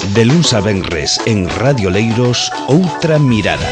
De luns a venres en Radio Leiros, Outra Mirada.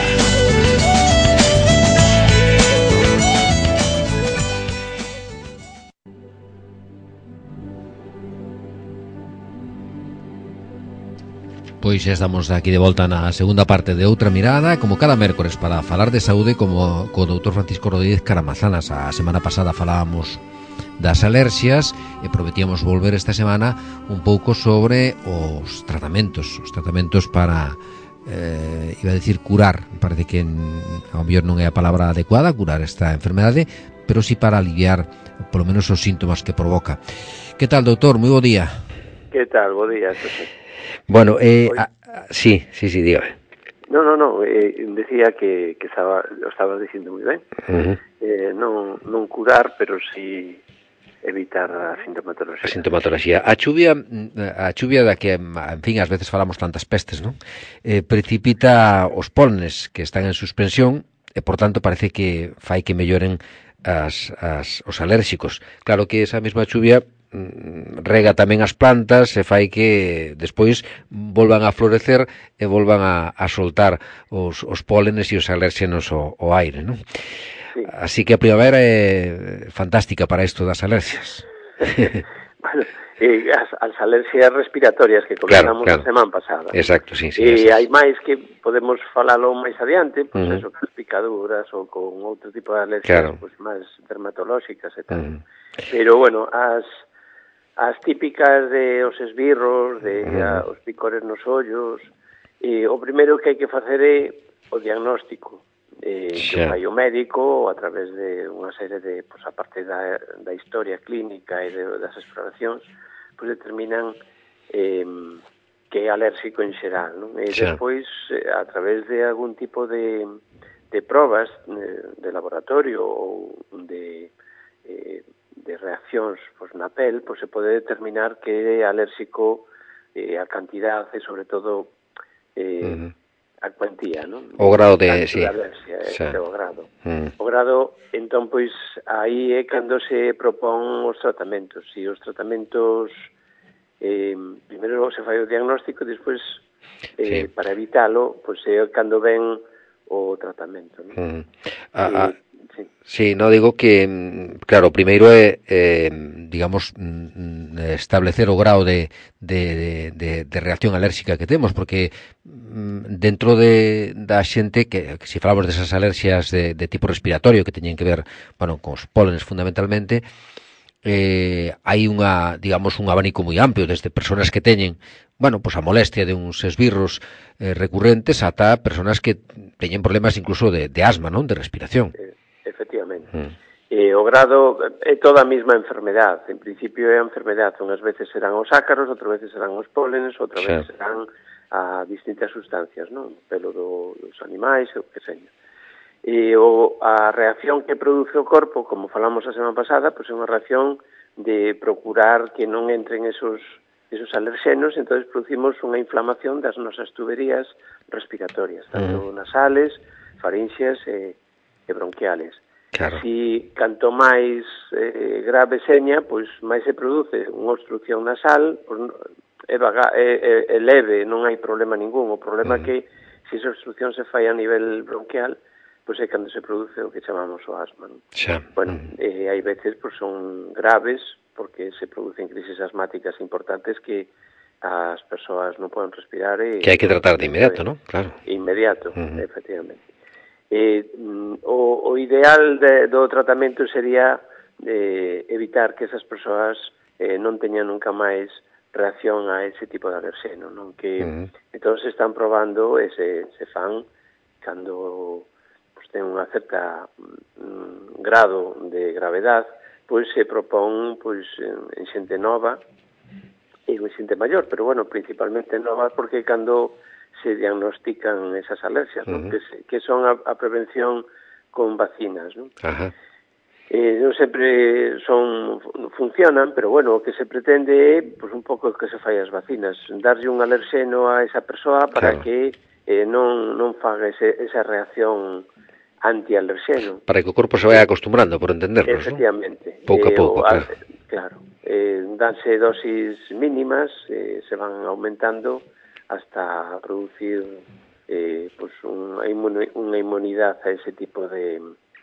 Pois xa estamos aquí de volta na segunda parte de Outra Mirada, como cada mércores, para falar de saúde como co doutor Francisco Rodríguez Caramazanas. A semana pasada falábamos das alerxias e prometíamos volver esta semana un pouco sobre os tratamentos para iba a decir curar, parece que ao mellor non é a palabra adecuada, curar esta enfermedade, pero sí para aliviar polo menos os síntomas que provoca. Que tal, doutor? Moi bo día. Que tal? Bo día, José. Bueno, sí, dígame. No, decía que lo estabas dicindo moi ben. Non curar, pero sí evitar a sintomatoloxía. A sintomatoloxía. A chuvia da que, en fin, ás veces falamos tantas pestes, non? Precipita os pólenes que están en suspensión e, por tanto, parece que fai que melloren os alérxicos. Claro que esa mesma chuvia rega tamén as plantas e fai que despois volvan a florecer e volvan a soltar os pólenes e os alérxenos ao aire, non? Sí. Así que a primavera é fantástica para isto das alerxias. Bueno, as alerxias respiratorias que comentamos a semana pasada. Exacto, sí. E hai máis que podemos falalo máis adiante, pois eso, con picaduras ou con outro tipo de alerxias, pois máis dermatolóxicas e tal. Pero bueno, as típicas de os esbirros, de os picores nos ollos, o primeiro que hai que facer é o diagnóstico, que fai o médico a través de unha serie de, pois, a parte da historia clínica e das exploracións, pois determinan que é alérxico en xeral, non? E despois, a través de algún tipo de probas de laboratorio ou de reaccións pois, na pel, pois se pode determinar que é alérxico a cantidad e, sobre todo, a cuantía, non? O grado de alerxia, o grado. O grado, entón, pois, aí é cando se propón os tratamentos. E os tratamentos, primeiro se fai o diagnóstico, despois, para evitalo, pois é cando ven o tratamento, non? Sí, no digo que, claro, o primeiro é, digamos, establecer o grado de reacción alérxica que temos, porque dentro da xente que se falamos desas alerxias de tipo respiratorio que teñen que ver, bueno, con os pólenes fundamentalmente, hai digamos, un abanico moi amplio desde persoas que teñen, bueno, pues a molestia de uns esbirros recurrentes ata persoas que teñen problemas incluso de asma, non? De respiración. Efectivamente. O grado é toda a mesma enfermedade. En principio é a enfermedade. Unhas veces serán os ácaros, outras veces serán os pólenes, outras veces serán a distintas sustancias, non? Pelo dos animais, o que seña. E a reacción que produce o corpo, como falamos a semana pasada, pois é unha reacción de procurar que non entren esos alerxenos, entonces producimos unha inflamación das nosas tuberías respiratorias, tanto nasales, farinxeas e bronquiales. Claro. Si canto máis grave seña, pois máis se produce unha obstrucción nasal, pois é leve, non hai problema ningún. O problema é que se esa obstrucción se fai a nivel bronquial, pois é cando se produce o que chamamos o asma, non? Bueno, hai veces pois son graves porque se producen crisis asmáticas importantes que as persoas non poden respirar e que hai que tratar de inmediato, non? Claro. Inmediato, efectivamente. O ideal do tratamento sería evitar que esas persoas non teñan nunca máis reacción a ese tipo de alerxeno, non? Que entón se están probando e se fan cando pues, ten unha certa grado de gravedad, pois se propón pois en xente nova e en xente maior, pero bueno, principalmente nova porque cando se diagnostican esas alerxias, ¿no? Que son a prevención con vacinas, ¿no? Non sempre funcionan, pero bueno, o que se pretende é pues, un pouco que se fai as vacinas, darlle un alerxeno a esa persoa para que non faga esa reacción anti-alerxeno. Para que o corpo se vaya acostumbrando, por entendernos, efectivamente, ¿no? Pouco a pouco, claro. Danse dosis mínimas, se van aumentando hasta producir pues unha inmunidade a ese tipo de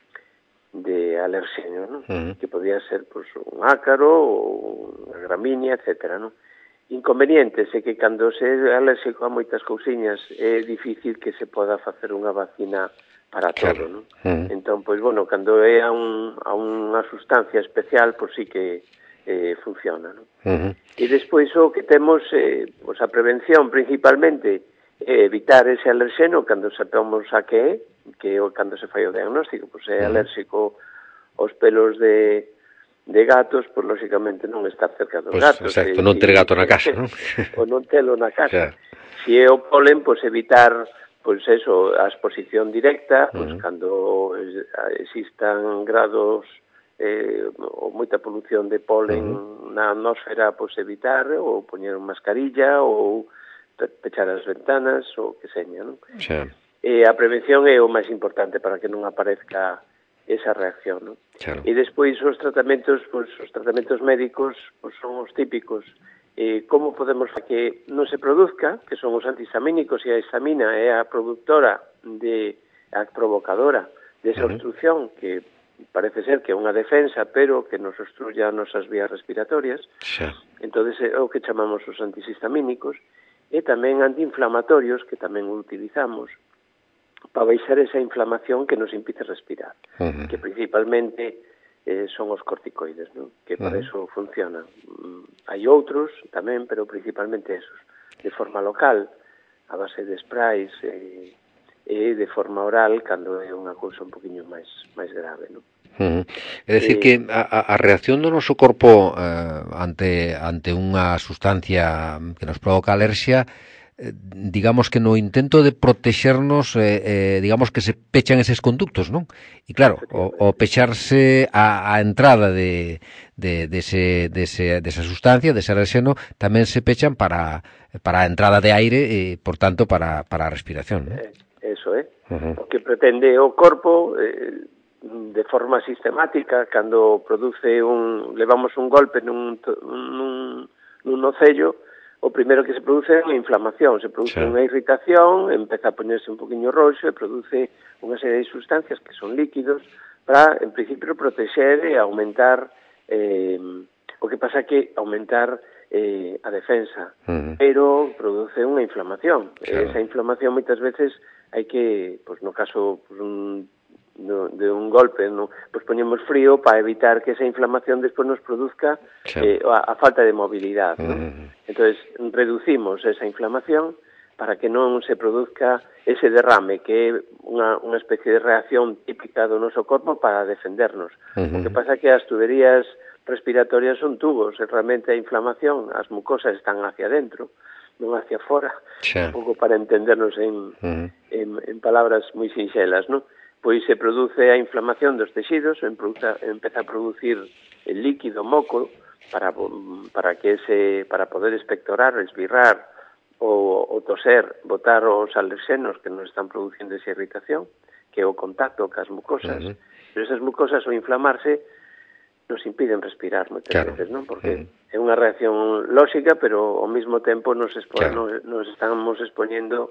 alerxenio, ¿no? Que podía ser pues un ácaro ou unha gramínea, etcétera, ¿no? Inconvenientes é que cando se é alérxico a moitas cousiñas é difícil que se poda facer unha vacina para todo, ¿no? Entón, pois, bueno, cando é a unha sustancia especial, pois sí que funciona, ¿no? E despois o que temos, pois a prevención principalmente é evitar ese alerxeno cando sabemos a que é cando se fai o diagnóstico, pois é alérxico aos pelos de gatos, pois lógicamente non estar cerca dos gatos. Exacto, non ter gato na casa, non? Ou non telo na casa. Se é o polen, pois evitar pois eso, a exposición directa, pois cando existan grados ou moita polución de polen na atmósfera, pois evitar ou poñer unha mascarilla ou pechar as ventanas ou que seña, non? E a prevención é o máis importante para que non aparezca esa reacción, non? E despois os tratamentos, pois os tratamentos médicos pois son os típicos. Como podemos que non se produzca, que son os antihistamínicos, e a histamina é a produtora a provocadora desa obstrucción, que parece ser que é unha defensa, pero que nos obstruya as nosas vías respiratorias. Entón, é o que chamamos os antihistamínicos, e tamén antiinflamatorios, que tamén utilizamos para baixar esa inflamación que nos impide respirar, que principalmente son os corticoides, ¿no? Que para eso funcionan. Hai outros tamén, pero principalmente esos. De forma local, a base de sprays, e de forma oral, cando é unha cousa un poquinho máis grave, ¿no? É dicir que a reacción do noso corpo ante unha sustancia que nos provoca alerxia, digamos que no intento de protexernos, digamos que se pechan eses conductos, non? E claro, o pecharse a entrada desa sustancia, dese alerxeno, tamén se pechan para a entrada de aire e, por tanto, para a respiración, non? Eso é. O que pretende o corpo de forma sistemática, cando levamos un golpe nun nocello, o primeiro que se produce é unha inflamación, se produce unha irritación, empeza a poñerse un poquinho roxo e produce unha serie de sustancias que son líquidos para, en principio, protexer e aumentar, o que pasa que aumentar a defensa, pero produce unha inflamación. Esa inflamación moitas veces hai que, pois no caso de un golpe, pois poñemos frío para evitar que esa inflamación despois nos produzca a falta de mobilidade, ¿no? Entonces, reducimos esa inflamación para que non se produzca ese derrame, que é unha especie de reacción típica do noso corpo para defendernos. O que pasa é que as tuberías respiratorias son tubos, e realmente a inflamación, as mucosas están hacia dentro, non hacia fora, un pouco para entendernos en palabras moi sinxelas, non? Pois se produce a inflamación dos texidos, empeza a producir el líquido moco para poder expectorar, esbirrar ou toser, botar os alerxenos que nos están producindo esa irritación, que é o contacto cas mucosas. Pero esas mucosas, ao inflamarse, nos impiden respirar moitas veces, non? Porque é unha reacción lóxica, pero ao mesmo tempo nos estamos expoñendo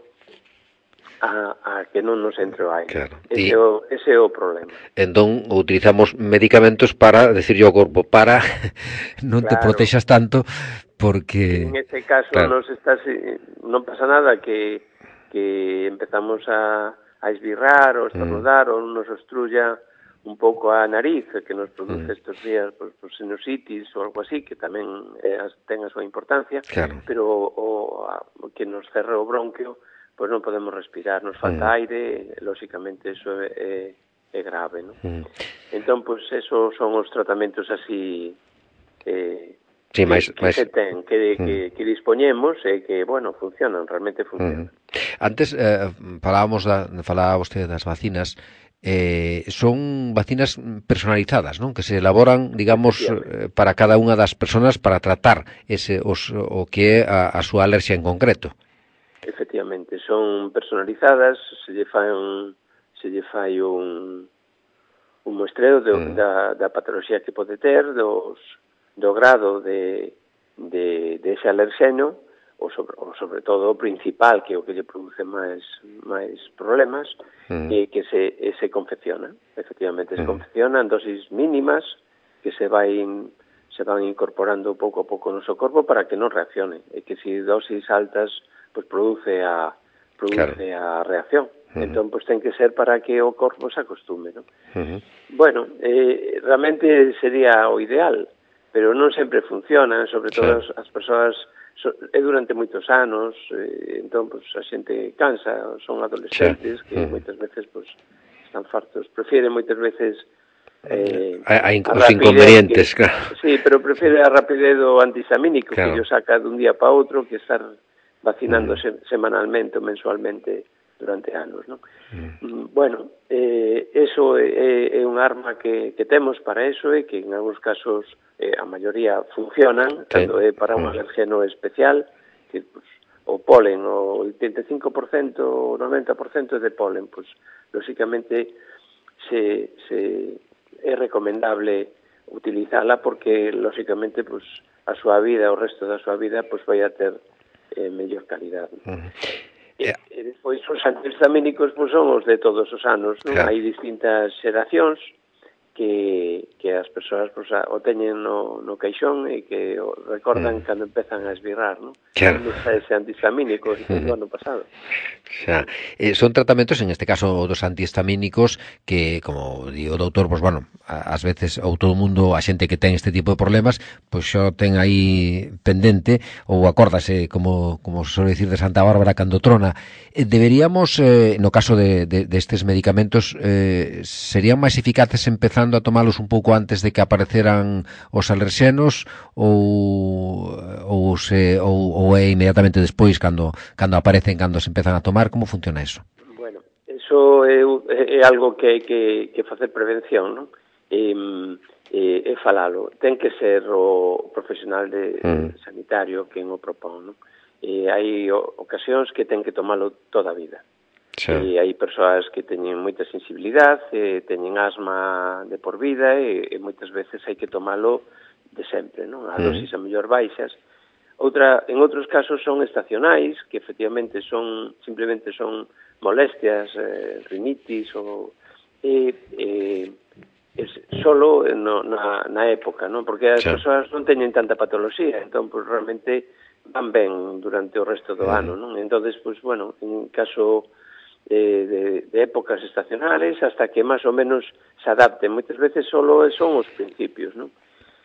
a que non nos entre o aire. Ese é o problema. Entón, utilizamos medicamentos para decirlle ao corpo, para, non te protexas tanto, porque... En este caso non pasa nada que empezamos a esbirrar ou estornudar ou nos obstruya un pouco a nariz, que nos produce estes días por sinusitis ou algo así, que tamén ten a súa importancia, pero o que nos cerre o bronquio, pois non podemos respirar, nos falta aire, lóxicamente eso é grave, non? Entón, pois, esos son os tratamentos así que se ten, que dispoñemos e que, bueno, funcionan, realmente funcionan. Antes falaba vostede das vacinas, son vacinas personalizadas, non? Que se elaboran, digamos, para cada unha das persoas para tratar o que é a súa alerxia en concreto. Efectivamente, son personalizadas, se lle fai un muestreo da patoloxía que pode ter, do grado de ese alerxeno, os sobre todo o principal, que é o que lle produce máis problemas, que se confecciona. Efectivamente, se confeccionan dosis mínimas que se van incorporando pouco a pouco no seu corpo para que non reaccione. E que se dosis altas, pues produce a reacción. Entón, pues ten que ser para que o corpo se acostume, non? Bueno, realmente sería o ideal, pero non sempre funciona, sobre todo as persoas é durante moitos anos, entón pues, a xente cansa, son adolescentes que moitas veces pues, están fartos, prefieren moitas veces hai os inconvenientes, claro. Sí, pero prefiere a rapidez do antihistamínico, que yo saca dun día para outro que estar vacinándose semanalmente ou mensualmente durante anos, non? Bueno, eso é un arma que temos para eso e que en algúns casos a maioría funcionan cando é para un alergeno especial, que pues, o polen, o 85% ou 90% de polen, pues lógicamente é recomendable utilizala porque lógicamente pues a súa vida, o resto da súa vida pues vai a ter mellor calidad. E despois os antihistamínicos pues, son os de todos os anos, non? Hai distintas xeracións que as persoas pues, o teñen no caixón e que recordan cando empezan a esbirrar, non? Ese antihistamínico do ano pasado. Son tratamentos, en este caso dos antihistamínicos, que, como di o doutor, pues bueno, ás veces ou todo o mundo, a xente que ten este tipo de problemas, pois xo ten aí pendente ou acórdase, como se suele dicir de Santa Bárbara cando trona. Deberíamos, no caso de estes medicamentos, serían máis eficaces empezando a tomalos un pouco antes de que apareceran os alerxenos ou é inmediatamente despois cando aparecen, cando se empezan a tomar? Como funciona eso? Bueno, eso é algo que hai que facer prevención, non? E falalo. Ten que ser o profesional sanitario quen o propón, non? E hai ocasións que ten que tomalo toda a vida. E hai persoas que teñen moita sensibilidade, teñen asma de por vida e moitas veces hai que tomalo de sempre, non? A dosis a mellor baixas. En outros casos son estacionais, que efectivamente simplemente son molestias, rinitis ou solo na época, non? Porque as persoas non teñen tanta patoloxía, entón pues, realmente van ben durante o resto do ano, non? Entonces, pues bueno, en caso de épocas estacionales hasta que máis ou menos se adapten. Moitas veces solo son os principios, non?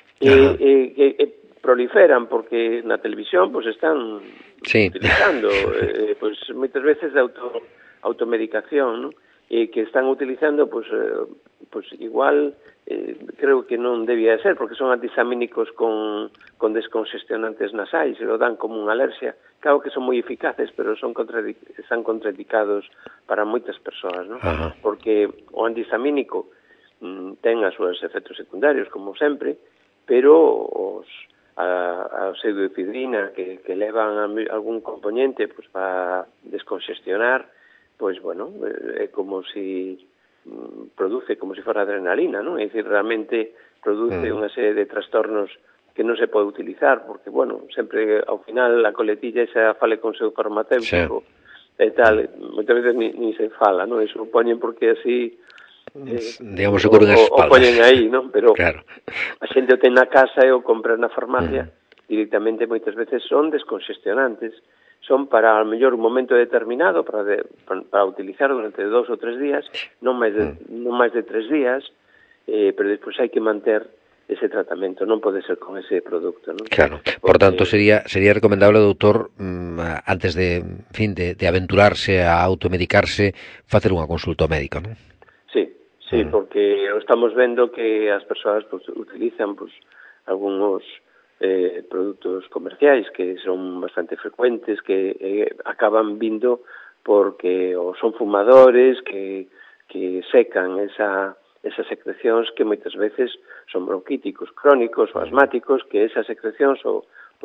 E proliferan porque na televisión pues están utilizando pues moitas veces de automedicación, ¿no? E que están utilizando pues igual creo que non debía ser porque son antihistamínicos con descongestionantes nasais e lo dan como unha alerxia. Claro que son moi eficaces, pero están contraindicados para moitas persoas, ¿no? Porque o antihistamínico ten os seus efectos secundarios como sempre, pero a pseudoefedrina que levan algún componente pues, para descongestionar, pues bueno, é como si produce como si fora adrenalina, ¿no? É dicir, realmente produce unha serie de trastornos que non se pode utilizar, porque, bueno, sempre ao final a coletilla xa fale con seu farmacéutico e tal, moitas veces ni se fala, ¿no? Eso o poñen porque así digamos seguro nas espaldas. O poñen aí, non? Pero a xente o ten na casa e o compra na farmacia directamente moitas veces son descongestionantes, son para a mellor un momento determinado para utilizar durante 2 ou 3 días, non máis de 3 días, pero despois hai que manter ese tratamento, non pode ser con ese produto, non? Claro, por tanto sería recomendable, doutor, antes de aventurarse a automedicarse, facer unha consulta médica, non? Sí, porque estamos vendo que as persoas pues, utilizan pues, algúns produtos comerciais que son bastante frecuentes, que acaban vindo porque ou son fumadores que secan esas secrecións que moitas veces son bronquíticos crónicos ou asmáticos, que esas secrecións ou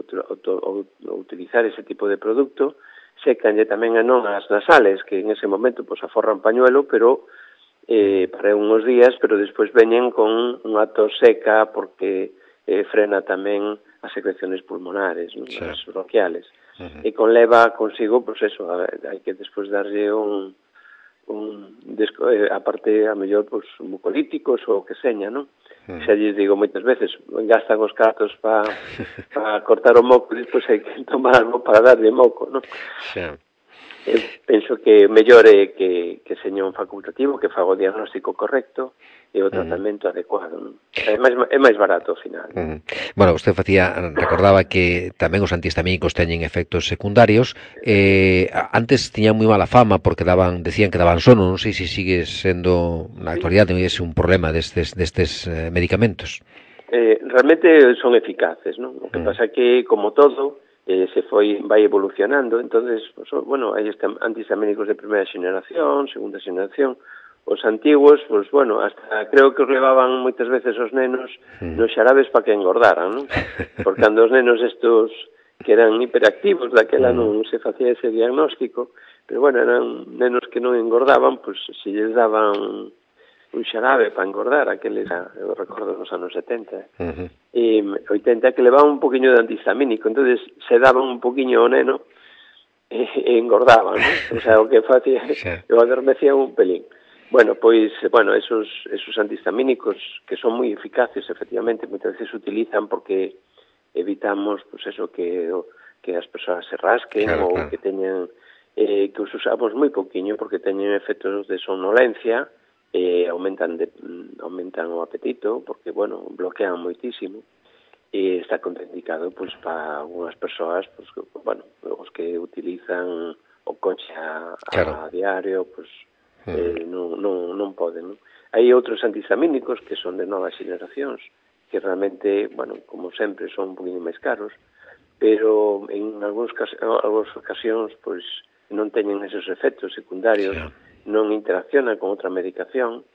utilizar ese tipo de produto secanlle tamén a non as nasales, que en ese momento pues, aforran pañuelo, pero para uns días, pero despois veñen con unha tos seca porque frena tamén as secreciones pulmonares, non? As bronquiales. E conleva consigo, pois eso, hai que despois darlle aparte a mellor pois mucolíticos ou que seña, non? Xa lles digo moitas veces, gastan os cartos para cortar o moco e despois hai que tomar algo para darlle moco, non? Eu penso que mellor é que seña un facultativo, que faga o diagnóstico correcto e o tratamento adecuado, non? É máis barato ao final. Bueno, usted recordaba que tamén os antihistamínicos teñen efectos secundarios. Antes tiñan moi mala fama porque decían que daban sono. Non sei se sigue sendo na actualidade un problema destes medicamentos. Realmente son eficaces, non? O que pasa que, como todo, vai evolucionando. Entonces, pues, bueno, hai antihistamínicos de primeira xeneración, segunda xeneración. Os antiguos, pues bueno, hasta creo que os levaban moitas veces os nenos nos xarabes para que engordaran, non? Porque cando os nenos estos que eran hiperactivos, daquela non se facía ese diagnóstico, pero bueno, eran nenos que non engordaban, pues se lles daban un xarabe para engordar, aqueles, eu recordo nos anos 70, e 80 que levaban un poquinho de antihistamínico, entonces se daban un poquinho ao neno e engordaban, non? O sea, o que facía, eu adormecía un pelín. Bueno, pois, esos antihistamínicos que son moi eficaces, efectivamente, moitas veces se utilizan porque evitamos, pues eso, que as persoas se rasquen ou que teñan, que os usamos moi poquinho porque teñen efectos de somnolencia, aumentan o apetito, porque, bueno, bloquean moitísimo, e está contraindicado, pues, para algunhas persoas, pues, bueno, os que utilizan o coche a diario, pues, non poden, non? Hai outros antihistamínicos que son de novas xeneracións, que realmente, bueno, como sempre, son un poquinho máis caros, pero en algúns ocasións, pois, non teñen esos efectos secundarios, non interaccionan con outra medicación,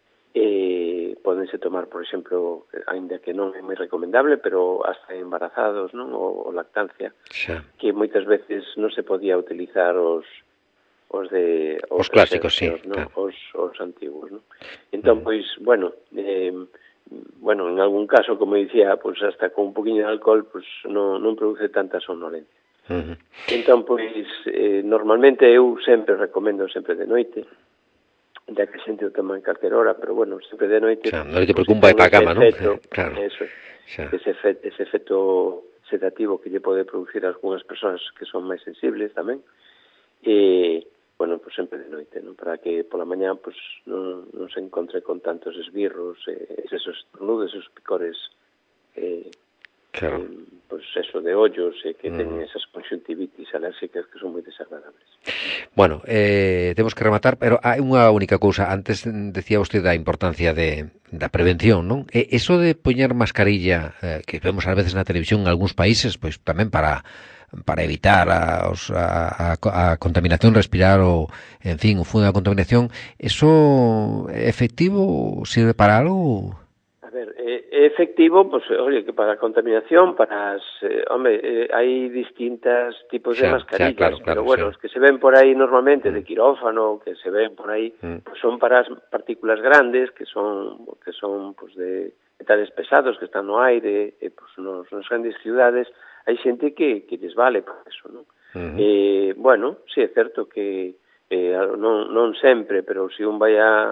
e podense tomar, por exemplo, aínda que non é moi recomendable, pero hasta embarazados, non? O lactancia, que moitas veces non se podía utilizar os clásicos, os antiguos, non? Entón, pois, bueno, en algún caso, como dicía, pois hasta con un poquinho de alcohol, pois non produce tanta somnolencia. Entón, pois, normalmente eu sempre recomendo sempre de noite, ya que xente o toma en calquer hora, pero bueno, sempre de noite. Non te preocupa para a cama, non? Claro. Ese efecto sedativo que lle pode producir a algunhas persoas que son máis sensibles tamén. E, bueno, pues sempre de noite, non? Para que pola mañá pues non se encontre con tantos esbirros, esos estornudos, esos picores, pues eso de ollos, que teñen esas conxuntivitis alérxicas que son moi desagradables. Bueno, temos que rematar, pero hai unha única cousa. Antes decía usted da importancia da prevención, non? Eso de poñer mascarilla, que vemos ás veces na televisión en algúns países, pois tamén para evitar a contaminación, respirar o fundo da contaminación, eso é efectivo? Sirve para algo? A ver, é efectivo, pues, oye, que para a contaminación, para as, hai distintos tipos de mascarillas, claro, pero bueno, os que se ven por aí normalmente de quirófano, que se ven por aí, pues son para as partículas grandes, que son pues de metales pesados que están no aire, pues nas grandes ciudades. Hai xente que lles vale para eso, non? Bueno, sí, é certo que non sempre, pero se un vai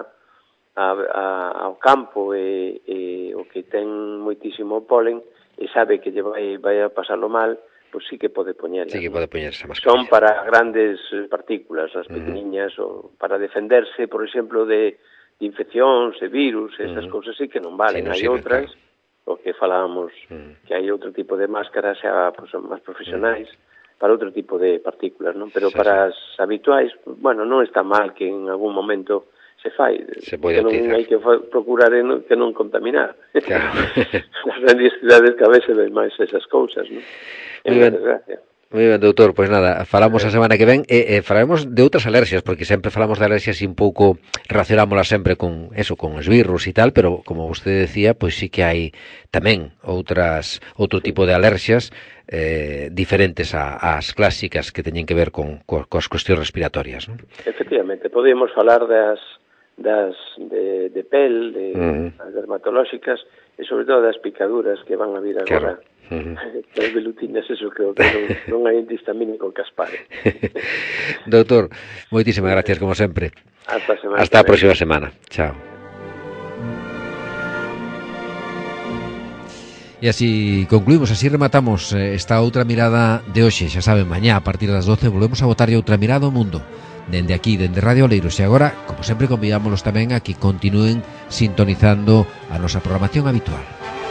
ao campo e o que ten moitísimo polen e sabe que lle vai a pasarlo mal, pois sí que pode poñer. Sí que pode poñer esa mascarilla. Son para grandes partículas, as pequeniñas, ou para defenderse, por exemplo, de infeccións, de virus, esas cousas sí que non valen. Hai outras, o que falábamos, que hai outro tipo de máscaras pues, máis profesionais para outro tipo de partículas, non? Pero para as habituais, bueno, non está mal que en algún momento se fai. Se pode utilizar. Hai que procurar que non contaminar. Claro. Nas grandes cidades que a veces ven máis esas cousas, non? Moi ben. Moi ben, doutor, pois nada, falamos a semana que ven e falaremos de outras alerxias, porque sempre falamos de alerxias e un pouco relacionámolas sempre con eso, con esbirros e tal, pero como vostede decía, pois sí que hai tamén outro tipo de alerxias diferentes ás clásicas que teñen que ver coas cuestións respiratorias, non? Efectivamente, podemos falar de pel, das dermatolóxicas, e sobre todo das picaduras que van a vir agora. Claro. Das velutinas, eso creo que non hai antihistamínico que aspare. Doutor, moitísimas gracias como sempre. Hasta a próxima semana. Chao. E así concluímos, así rematamos esta outra mirada de hoxe. Xa saben, mañá a partir das 12 volvemos a botarlle outra mirada ao mundo. Dende aquí, dende Radio Oleiros. E agora, como sempre, convidámonos tamén a que continúen sintonizando a nosa programación habitual.